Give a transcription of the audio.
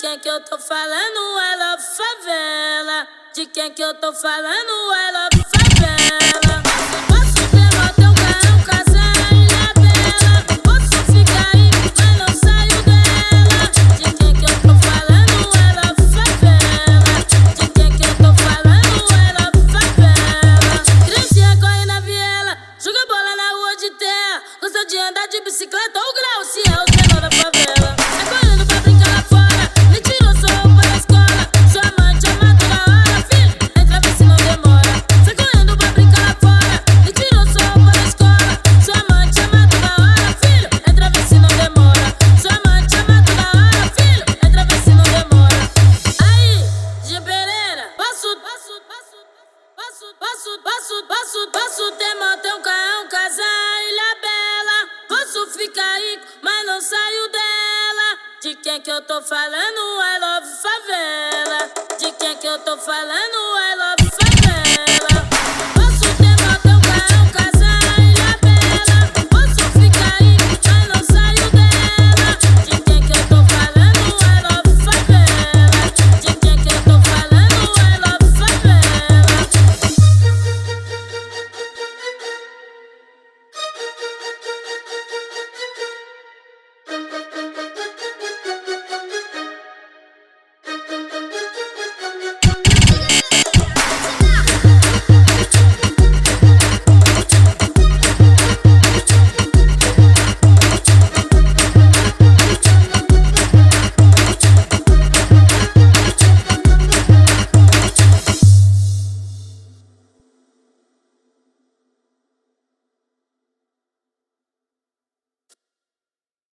quem que eu tô falando? I love favela. De quem que eu tô falando? I love favela. Posso levar teu carro, casar em Ilha Bela. Posso ficar aí, mas não saio dela. De quem que eu tô falando? I love favela. De quem que eu tô falando? I love favela. Crescia, corre na viela, joga bola na rua de terra. Gosta de andar de bicicleta ou grau, se é os menor da favela. Tá correndo pra brincar lá fora, me tirou sua roupa da escola. Sua amante ama toda hora, filho, entra vê se não demora. Tá correndo pra brincar lá fora, me tirou sua roupa da escola. Sua amante ama toda hora, filho, entra vê se não demora. Sua amante ama toda hora, filho, entra vê se não demora. Aí, G Pereira, posso ter motel, carrão, casar, Ilha Bela. Posso ficar rico, mas não saio dela. De quem que eu tô falando? I love favela. De quem que eu tô falando?